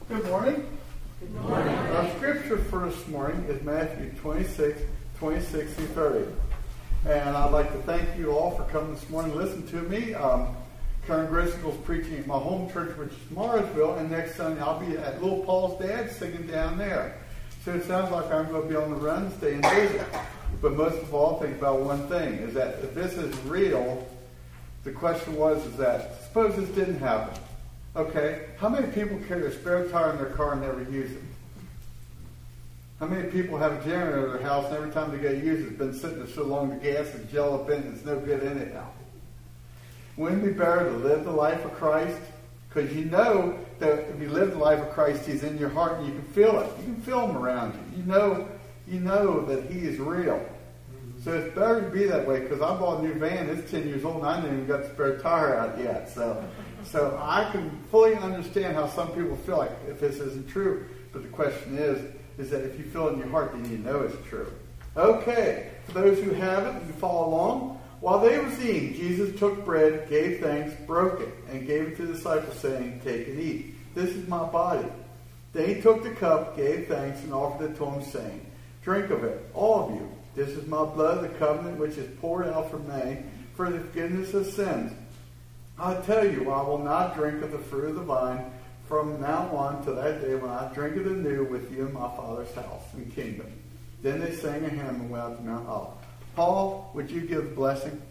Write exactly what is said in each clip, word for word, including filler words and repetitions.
Good morning. Good morning. Our scripture for this morning is Matthew twenty-six, twenty-six through thirty. And I'd like to thank you all for coming this morning to listen to me. Um, Karen Griscoll's preaching at my home church, which is Morrisville, and next Sunday I'll be at Little Paul's dad singing down there. So it sounds like I'm going to be on the run, staying busy. But most of all, think about one thing, is that if this is real, the question was, is that, suppose this didn't happen. Okay, how many people carry a spare tire in their car and never use it? How many people have a generator in their house and every time they go use it, it's been sitting there so long the gas is gel up in it, it's no good in it now? Wouldn't it be better to live the life of Christ? Because you know that if you live the life of Christ, He's in your heart and you can feel it. You can feel Him around you. You know, you know that He is real. So it's better to be that way, because I bought a new van. It's ten years old and I haven't even got the spare tire out yet. So so I can fully understand how some people feel like if this isn't true. But the question is, is that if you feel it in your heart, then you know it's true. Okay, for those who haven't, you follow along. While they were eating, Jesus took bread, gave thanks, broke it, and gave it to the disciples, saying, "Take and eat. This is my body." Then He took the cup, gave thanks, and offered it to them, saying, "Drink of it, all of you. This is my blood of the covenant, which is poured out for many for the forgiveness of sins. I tell you, I will not drink of the fruit of the vine from now on to that day when I drink it anew with you in my Father's house and kingdom." Then they sang a hymn and went out to Mount Olivet. Paul, would you give the blessing?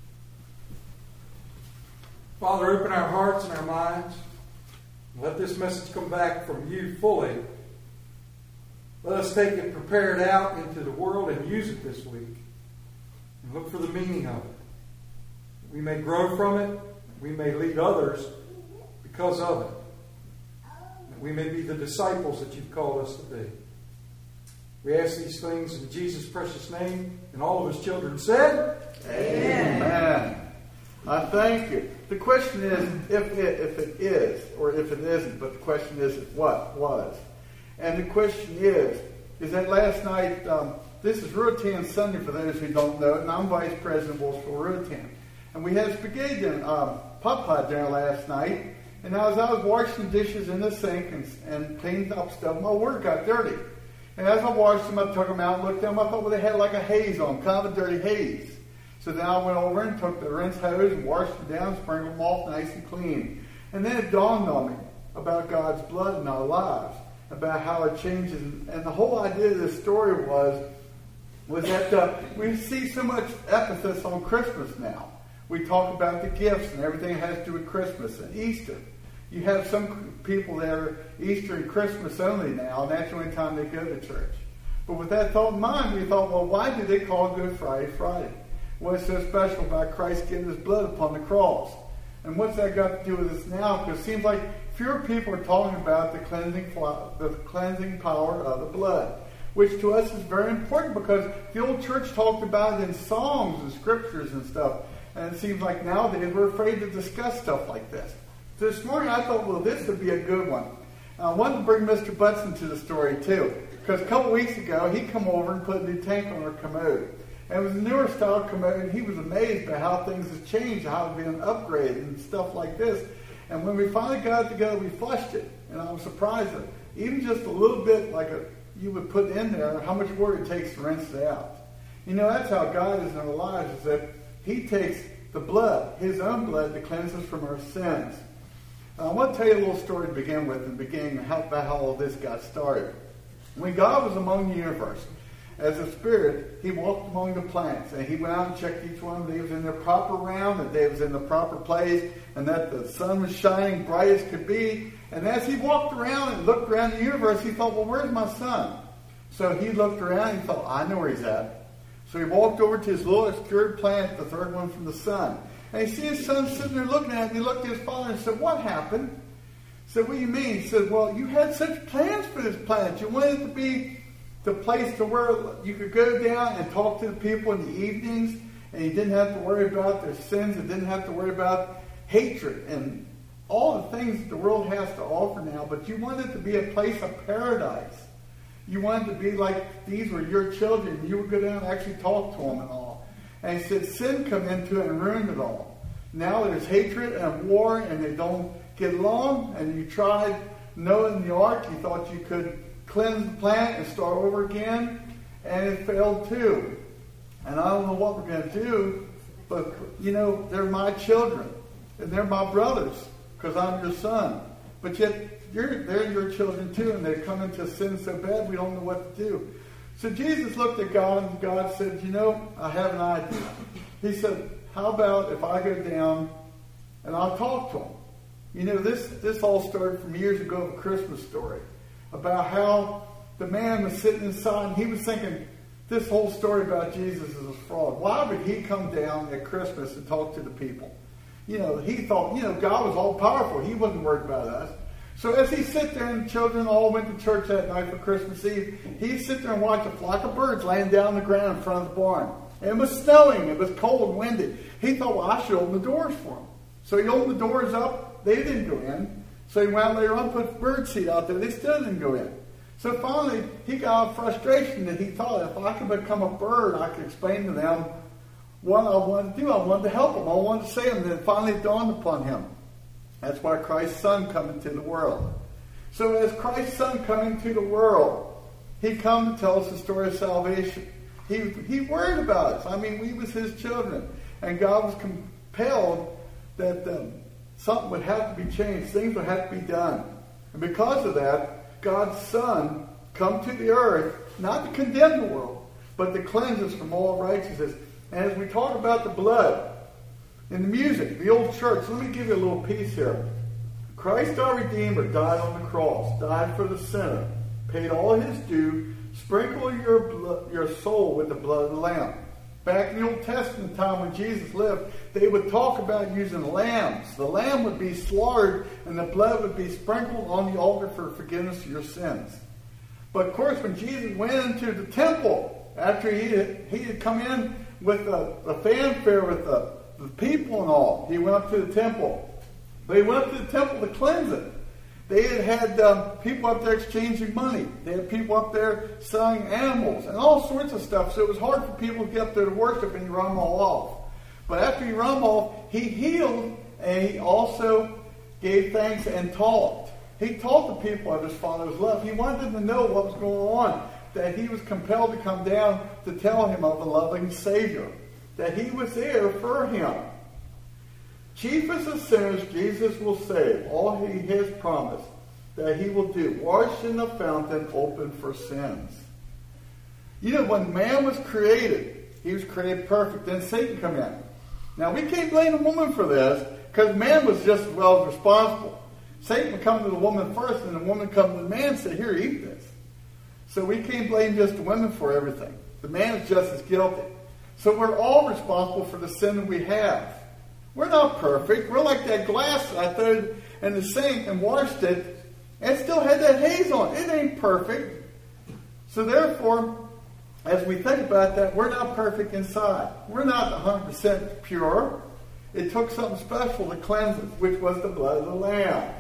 Father, open our hearts and our minds. Let this message come back from you fully. Let us take it prepared out into the world and use it this week. And look for the meaning of it. We may grow from it. We may lead others because of it. And we may be the disciples that you've called us to be. We ask these things in Jesus' precious name. And all of His children said, Amen. Amen. I thank you. The question is if it, if it is or if it isn't, but the question is what was. And the question is, is that last night, um, this is Ruatan Sunday for those who don't know it, and I'm Vice President of Wolfsville Ruatan. And we had spaghetti dinner, um, pot pie dinner last night, and as I was washing dishes in the sink and, and cleaning up stuff, my work got dirty. And as I washed them, I took them out and looked at them. I thought, well, they had like a haze on them, kind of a dirty haze. So then I went over and took the rinse hose and washed them down, sprinkled them off nice and clean. And then it dawned on me about God's blood in our lives, about how it changes. And the whole idea of this story was, was that uh, we see so much emphasis on Christmas now. We talk about the gifts and everything that has to do with Christmas and Easter. You have some people that are Easter and Christmas only now, and that's the only time they go to church. But with that thought in mind, we thought, well, why do they call Good Friday Friday? What's so special about Christ giving His blood upon the cross? And what's that got to do with us now? Because it seems like fewer people are talking about the cleansing, the cleansing power of the blood, which to us is very important because the old church talked about it in songs and scriptures and stuff. And it seems like nowadays we're afraid to discuss stuff like this. So this morning I thought, well, this would be a good one. And I wanted to bring Mister Butts into the story too, because a couple weeks ago he come over and put a new tank on our commode. And it was a newer style commode, and he was amazed by how things have changed, how it's been upgraded and stuff like this. And when we finally got it together, we flushed it. And I was surprised that even just a little bit like a, you would put in there, how much work it takes to rinse it out. You know, that's how God is in our lives, is that He takes the blood, His own blood, to cleanse us from our sins. Uh, I want to tell you a little story to begin with, and begin how, about how all this got started. When God was among the universe, as a spirit, He walked among the planets, and He went out and checked each one, that they was in their proper round, that they was in the proper place, and that the sun was shining bright as could be. And as He walked around and looked around the universe, He thought, well, where's my son? So He looked around and He thought, I know where he's at. So He walked over to His little obscured planet, the third one from the sun. And He see His son sitting there looking at him. He looked at His father and said, what happened? He said, what do you mean? He said, well, you had such plans for this planet. You wanted it to be the place to where you could go down and talk to the people in the evenings, and you didn't have to worry about their sins, and didn't have to worry about hatred and all the things that the world has to offer now. But you wanted it to be a place of paradise. You wanted to be like these were your children. You would go down and actually talk to them and all. And He said sin come into it and ruined it all. Now there's hatred and war, and they don't get along, and you tried Noah in the ark, he thought you could cleanse the planet and start over again, and it failed too. And I don't know what we're going to do, but, you know, they're my children, and they're my brothers, because I'm your son. But yet, you're, they're your children too, and they're coming to sin so bad we don't know what to do. So Jesus looked at God, and God said, you know, I have an idea. He said, how about if I go down and I'll talk to him? You know, this, this all started from years ago of a Christmas story about how the man was sitting inside and he was thinking, this whole story about Jesus is a fraud. Why would he come down at Christmas and talk to the people? You know, he thought, you know, God was all powerful. He wasn't worried about us. So as he sat there and the children all went to church that night for Christmas Eve, he'd sit there and watch a flock of birds laying down on the ground in front of the barn. And it was snowing. It was cold and windy. He thought, well, I should open the doors for them. So he opened the doors up. They didn't go in. So he went out later on and put bird seed out there. They still didn't go in. So finally, he got a frustration that he thought, if I could become a bird, I could explain to them what I wanted to do. I wanted to help them. I wanted to save them. And it finally dawned upon him. That's why Christ's Son come into the world. So as Christ's Son come into the world, he come to tell us the story of salvation. He, he worried about us. I mean, we was his children. And God was compelled that um, something would have to be changed. Things would have to be done. And because of that, God's Son come to the earth, not to condemn the world, but to cleanse us from all righteousness. And as we talk about the blood, in the music, the old church, let me give you a little piece here. Christ our Redeemer died on the cross, died for the sinner, paid all his due, sprinkle your blood, your soul with the blood of the Lamb. Back in the Old Testament time when Jesus lived, they would talk about using lambs. The lamb would be slaughtered and the blood would be sprinkled on the altar for forgiveness of your sins. But of course, when Jesus went into the temple, after he had, he had come in with a, a fanfare with the The people and all, he went up to the temple. They went up to the temple to cleanse it. They had had um, people up there exchanging money. They had people up there selling animals and all sorts of stuff. So it was hard for people to get up there to worship, and he run them all off. But after he run them off, he healed, and he also gave thanks and taught. He taught the people of his Father's love. He wanted them to know what was going on, that he was compelled to come down to tell him of a loving Savior, that he was there for him. Chiefest of sinners, Jesus will save. All he has promised that he will do. Wash in the fountain open for sins. You know, when man was created, he was created perfect. Then Satan come in. Now, we can't blame the woman for this, because man was just as well as responsible. Satan would come to the woman first, and the woman come to the man and say, here, eat this. So we can't blame just the women for everything. The man is just as guilty. So we're all responsible for the sin that we have. We're not perfect. We're like that glass that I threw in the sink and washed it, and it still had that haze on it. It ain't perfect. So therefore, as we think about that, we're not perfect inside. We're not one hundred percent pure. It took something special to cleanse us, which was the blood of the Lamb.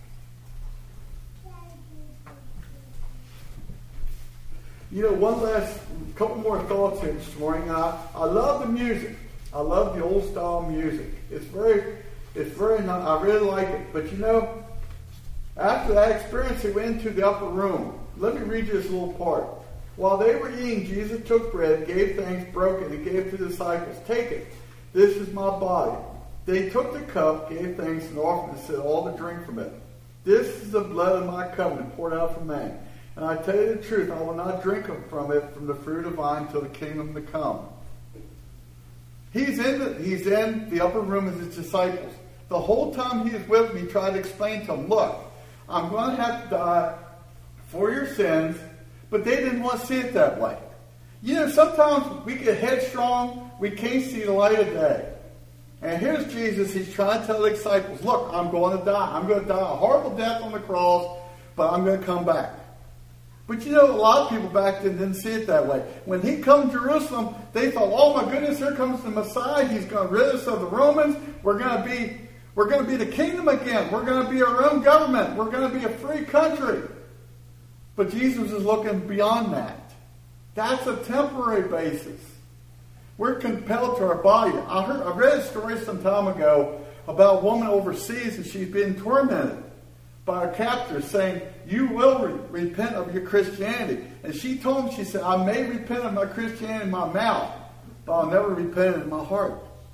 You know, one last couple more thoughts here this morning. I, I love the music. I love the old style music. It's very, it's very, I really like it. But you know, after that experience, they went into the upper room. Let me read you this little part. While they were eating, Jesus took bread, gave thanks, broke it, and gave to the disciples. Take it. This is my body. They took the cup, gave thanks, and offered and said, all to drink from it. This is the blood of my covenant poured out for man. And I tell you the truth, I will not drink from it, from the fruit of the vine, till the kingdom to come. He's in the, he's in the upper room with his disciples. The whole time he was with me, he tried to explain to them, look, I'm going to have to die for your sins, but they didn't want to see it that way. You know, sometimes we get headstrong, we can't see the light of day. And here's Jesus, he's trying to tell the disciples, look, I'm going to die. I'm going to die a horrible death on the cross, but I'm going to come back. But you know, a lot of people back then didn't see it that way. When he come to Jerusalem, they thought, oh my goodness, here comes the Messiah. He's going to rid us of the Romans. We're going to be, we're going to be the kingdom again. We're going to be our own government. We're going to be a free country. But Jesus is looking beyond that. That's a temporary basis. We're compelled to our body. I heard, I read a story some time ago about a woman overseas and she's being tormented by her captors saying, you will re- repent of your Christianity. And she told him, she said, I may repent of my Christianity in my mouth, but I'll never repent in my heart.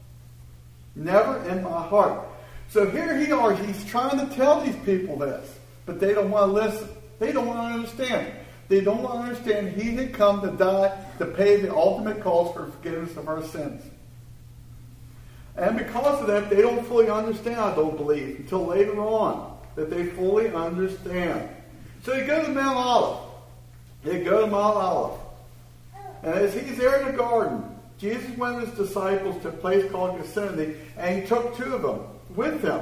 Never in my heart. So here he are, he's trying to tell these people this, but they don't want to listen. They don't want to understand. They don't want to understand he had come to die to pay the ultimate cost for forgiveness of our sins. And because of that, they don't fully understand, I don't believe, until later on, that they fully understand. So they go to Mount Olive. They go to Mount Olive. And as he's there in the garden, Jesus went with his disciples to a place called Gethsemane, and he took two of them with him.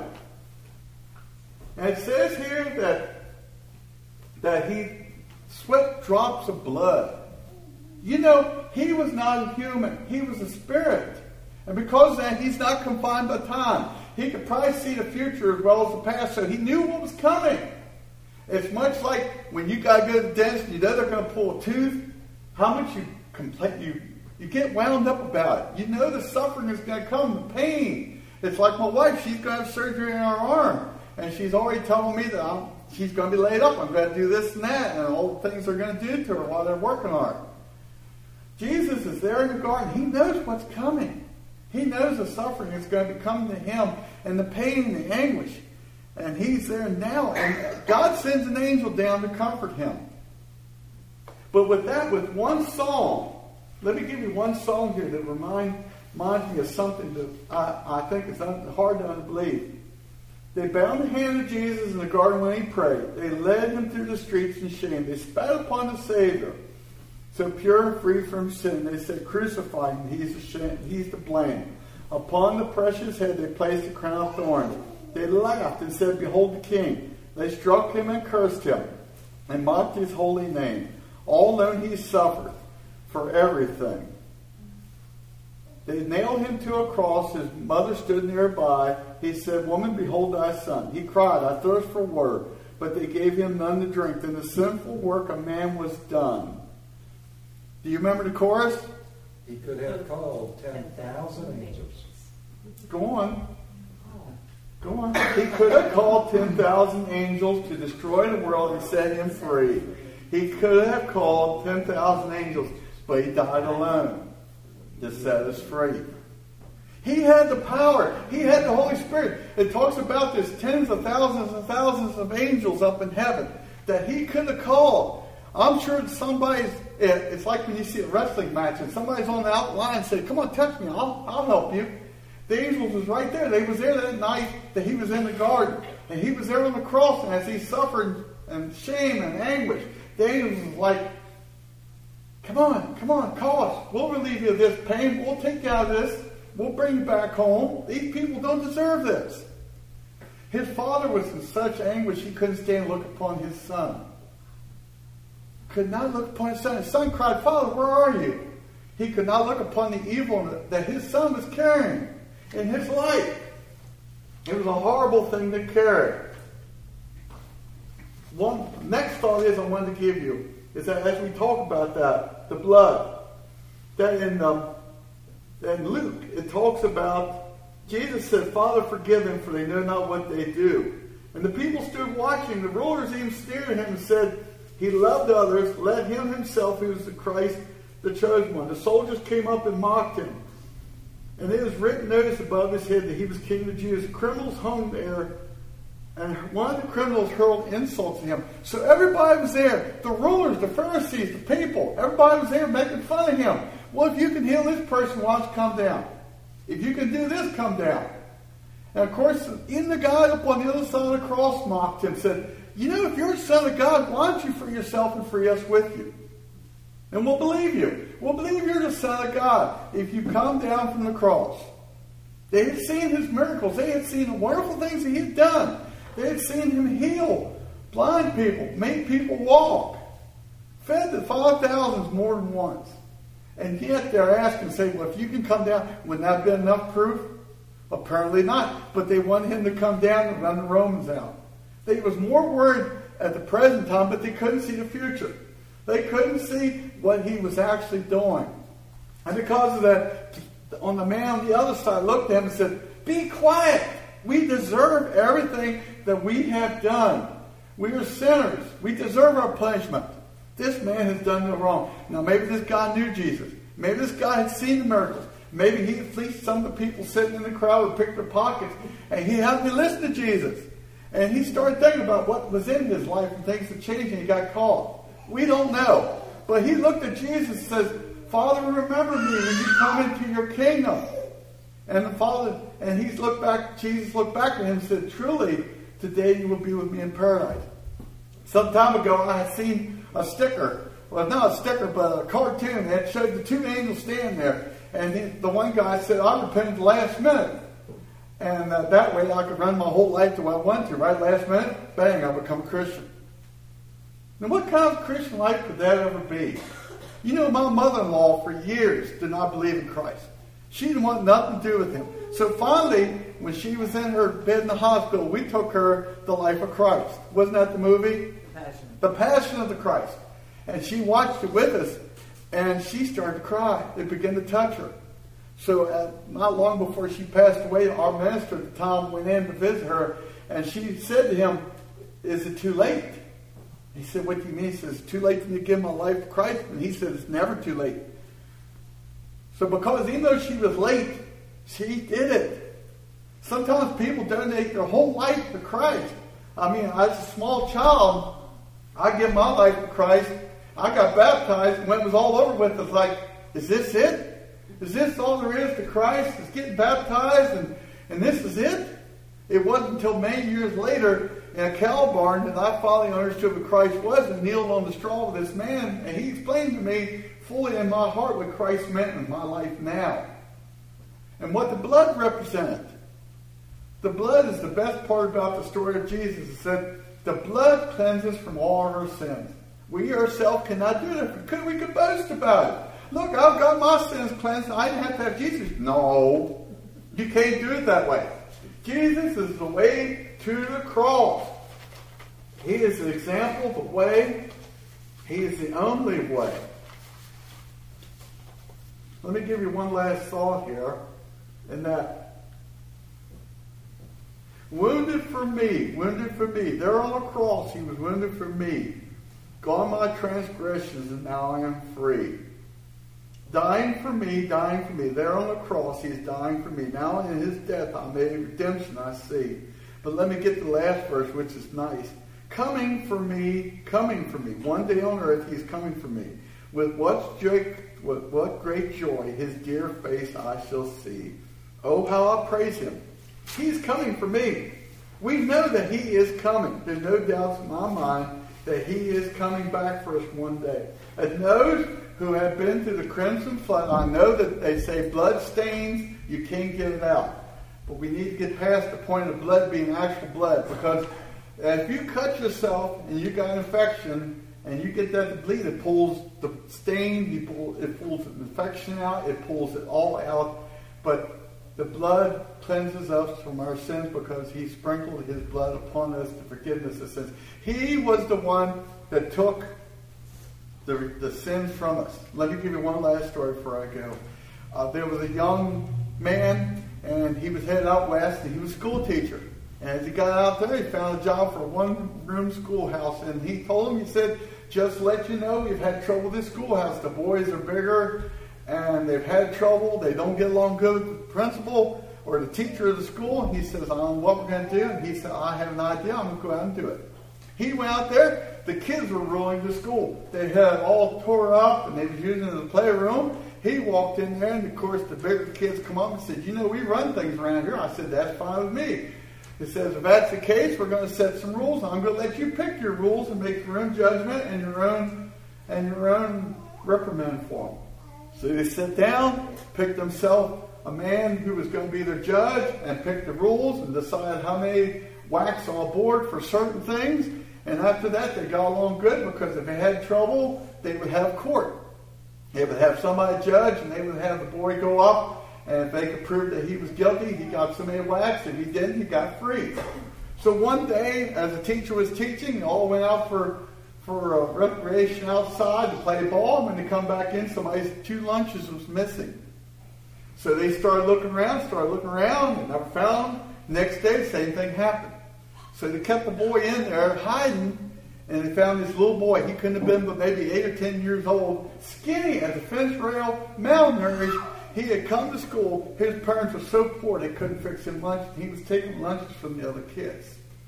And it says here that, that he sweat drops of blood. You know, he was not a human. He was a spirit. And because of that, he's not confined by time. He could probably see the future as well as the past, so he knew what was coming. It's much like when you got to go to the dentist and you know they're going to pull a tooth. How much you complain, you, you get wound up about it. You know the suffering is going to come, the pain. It's like my wife, she's going to have surgery in her arm. And she's already telling me that I'm, she's going to be laid up. I'm going to do this and that. And all the things they're going to do to her while they're working on her. Jesus is there in the garden. He knows what's coming. He knows the suffering is going to be coming to him. And the pain and the anguish. And he's there now. And God sends an angel down to comfort him. But with that, with one song. Let me give you one song here that remind, reminds me of something that I, I think is un, hard to believe. They bound the hand of Jesus in the garden when he prayed. They led him through the streets in shame. They spat upon the Savior, so pure and free from sin. They said, crucify him. He's, ashamed. He's to blame. Upon the precious head they placed a crown of thorns. They laughed and said, behold the King. They struck him and cursed him and mocked his holy name. All known he suffered for everything. They nailed him to a cross. His mother stood nearby. He said, woman, behold thy son. He cried, I thirst for water. But they gave him none to drink. Then the sinful work of man was done. Do you remember the chorus? He could have called ten thousand angels. Go on. Go on. He could have called ten thousand angels to destroy the world and set him free. He could have called ten thousand angels, but he died alone to set us free. He had the power. He had the Holy Spirit. It talks about this tens of thousands and thousands of angels up in heaven that he could have called. I'm sure somebody's, it's like when you see a wrestling match and somebody's on the outline and said, come on, touch me, I'll, I'll help you. The angels was right there. They was there that night that he was in the garden. And he was there on the cross, and as he suffered and shame and anguish, the angels was like, come on, come on, call us. We'll relieve you of this pain. We'll take you out of this. We'll bring you back home. These people don't deserve this. His father was in such anguish he couldn't stand to look upon his son. Could not look upon his son. His son cried, Father, where are you? He could not look upon the evil that his son was carrying in his life. It was a horrible thing to carry. One next thought is I wanted to give you is that as we talk about that, the blood, that in um, in Luke it talks about Jesus said, Father, forgive them, for they know not what they do. And the people stood watching. The rulers even stared at him and said, he loved others, let him himself, who was the Christ, the chosen one. The soldiers came up and mocked him. And it was written notice above his head that he was king of the Jews. The criminals hung there, and one of the criminals hurled insults at him. So everybody was there. The rulers, the Pharisees, the people, everybody was there making fun of him. Well, if you can heal this person, why don't you come down? If you can do this, come down. And of course, even the guy up on the other side of the cross mocked him, said, you know, if you're a son of God, why don't you free yourself and free us with you? And we'll believe you. We'll believe you're the Son of God if you come down from the cross. They had seen his miracles. They had seen the wonderful things that he had done. They had seen him heal blind people, make people walk, fed the five thousands more than once. And yet they're asking, saying, well, if you can come down, wouldn't that have been enough proof? Apparently not. But they wanted him to come down and run the Romans out. They was more worried at the present time, but they couldn't see the future. They couldn't see what he was actually doing. And because of that, on the man on the other side looked at him and said, be quiet. We deserve everything that we have done. We are sinners. We deserve our punishment. This man has done no wrong. Now maybe this guy knew Jesus. Maybe this guy had seen the miracles. Maybe he fleeced some of the people sitting in the crowd and picked their pockets. And he happened to listen to Jesus. And he started thinking about what was in his life and things had changed and he got called. We don't know. But he looked at Jesus and says, Father, remember me when you come into your kingdom. And the Father, and he's looked back, Jesus looked back at him and said, truly, today you will be with me in paradise. Some time ago, I had seen a sticker. Well, not a sticker, but a cartoon that showed the two angels standing there. And he, the one guy said, I repented at the last minute. And uh, that way I could run my whole life the way I wanted to. Right last minute, bang, I become a Christian. Now, what kind of Christian life could that ever be? You know, my mother-in-law for years did not believe in Christ. She didn't want nothing to do with him. So finally, when she was in her bed in the hospital, we took her The Life of Christ. Wasn't that the movie? The Passion. The Passion of the Christ. And she watched it with us, and she started to cry. It began to touch her. So uh, not long before she passed away, our minister at the time went in to visit her, and she said to him, is it too late? He said, what do you mean? He says, it's too late for me to give my life to Christ. And he said, it's never too late. So because even though she was late, she did it. Sometimes people donate their whole life to Christ. I mean, as a small child, I give my life to Christ. I got baptized, and when it was all over with, it's like, is this it? Is this all there is to Christ? Is getting baptized, and, and this is it? It wasn't until many years later in a cow barn that I finally understood what Christ was and kneeled on the straw with this man, and he explained to me fully in my heart what Christ meant in my life now. And what the blood represented. The blood is the best part about the story of Jesus. It said, the blood cleanses from all our sins. We ourselves cannot do it. If we could, we could boast about it. Look, I've got my sins cleansed. I didn't have to have Jesus. No, you can't do it that way. Jesus is the way to the cross. He is the example, the way. He is the only way. Let me give you one last thought here, in that wounded for me, wounded for me. There on the cross, he was wounded for me. Gone my transgressions, and now I am free. Dying for me, dying for me. There on the cross, he is dying for me. Now in his death, I made redemption, I see. But let me get the last verse, which is nice. Coming for me, coming for me. One day on earth, he's coming for me. With what joy, with what great joy, his dear face I shall see. Oh, how I praise him. He's coming for me. We know that he is coming. There's no doubts in my mind that he is coming back for us one day. And those who have been through the crimson flood, I know that they say blood stains, you can't get it out. But we need to get past the point of blood being actual blood, because if you cut yourself and you got an infection and you get that to bleed, it pulls the stain, you pull, it pulls the infection out, it pulls it all out. But the blood cleanses us from our sins because he sprinkled his blood upon us to forgiveness of sins. He was the one that took the, the sins from us. Let me give you one last story before I go. Uh, there was a young man, and he was headed out west, and he was a school teacher. And as he got out there, he found a job for a one-room schoolhouse. And he told him, he said, just to let you know, we've had trouble with this schoolhouse. The boys are bigger, and they've had trouble. They don't get along good with the principal or the teacher of the school. And he says, I don't know what we're going to do. And he said, I have an idea. I'm going to go out and do it. He went out there. The kids were ruining the school. They had it all tore up, and they was using it as a playroom. He walked in there, and of course, the bigger kids come up and said, you know, we run things around here. I said, that's fine with me. He says, if that's the case, we're going to set some rules. I'm going to let you pick your rules and make your own judgment and your own and your own reprimand for them. So they sat down, picked themselves a man who was going to be their judge, and picked the rules and decided how many whacks on board for certain things. And after that, they got along good, because if they had trouble, they would have court. They would have somebody judge, and they would have the boy go up. And if they could prove that he was guilty, he got so many whacks. If he didn't, he got free. So one day, as the teacher was teaching, they all went out for, for a recreation outside to play ball. And when they come back in, somebody's two lunches was missing. So they started looking around, started looking around, and never found them. Next day, same thing happened. So they kept the boy in there hiding, and they found this little boy. He couldn't have been but maybe eight or ten years old, skinny as a fence rail, malnourished. He had come to school. His parents were so poor they couldn't fix him lunch. He was taking lunches from the other kids.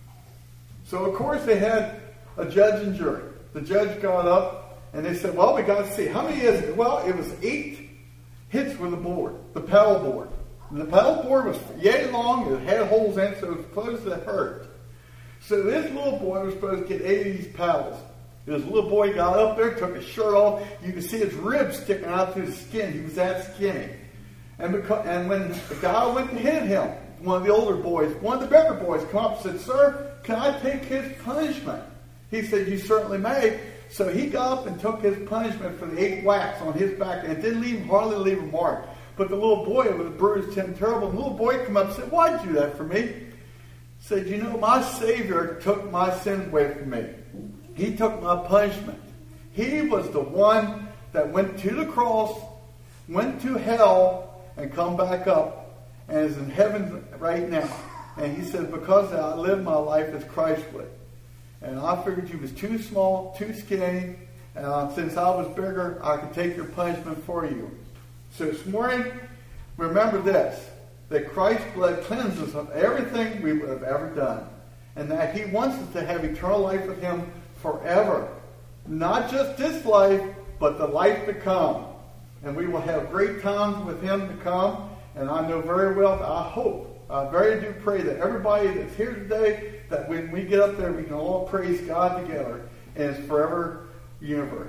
So, of course, they had a judge and jury. The judge got up, and they said, well, we got to see. How many is it? Well, it was eight hits with the board, the paddle board. And the paddle board was yay long. It had holes in it, so it was close to hurt. So this little boy was supposed to get eight of these paddles. This little boy got up there, took his shirt off. You could see his ribs sticking out through his skin. He was that skinny. And, because, and when the guy went to hit him, one of the older boys, one of the bigger boys, come up and said, sir, can I take his punishment? He said, you certainly may. So he got up and took his punishment for the eight whacks on his back, and it didn't leave hardly leave a mark. But the little boy was bruised him terrible. And the little boy came up and said, why'd you do that for me? He said, you know, my Savior took my sins away from me. He took my punishment. He was the one that went to the cross, went to hell, and come back up, and is in heaven right now. And he said, because I lived my life as Christ would. And I figured you was too small, too skinny, and uh, since I was bigger, I could take your punishment for you. So this morning, remember this, that Christ's blood cleanses us of everything we would have ever done, and that he wants us to have eternal life with him forever. Not just this life, but the life to come. And we will have great times with him to come, and I know very well, I hope, I very do pray that everybody that's here today, that when we get up there, we can all praise God together in his forever universe.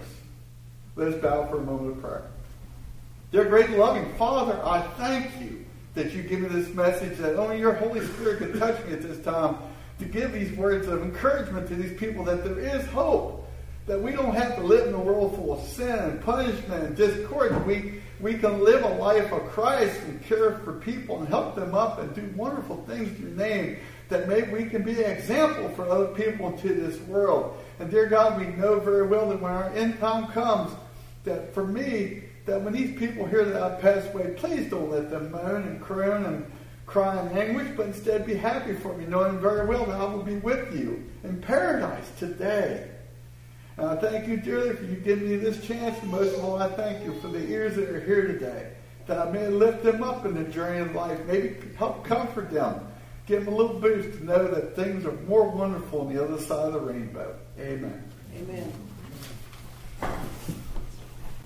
Let us bow for a moment of prayer. Dear great and loving Father, I thank you that you give me this message, that only your Holy Spirit can touch me at this time to give these words of encouragement to these people, that there is hope, that we don't have to live in a world full of sin and punishment and discord. We, we can live a life of Christ and care for people and help them up and do wonderful things in your name, that maybe we can be an example for other people into this world. And dear God, we know very well that when our end time comes, that for me, that when these people hear that I passed away, please don't let them moan and croon and cry in anguish, but instead be happy for me, knowing very well that I will be with you in paradise today. And I thank you dearly for you giving me this chance, and most of all, I thank you for the ears that are here today, that I may lift them up in the journey of life, maybe help comfort them, give them a little boost to know that things are more wonderful on the other side of the rainbow. Amen. Amen.